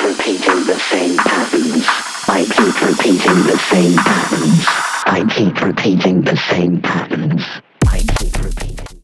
repeating the same patterns. I keep repeating the same patterns. I keep repeating the same patterns.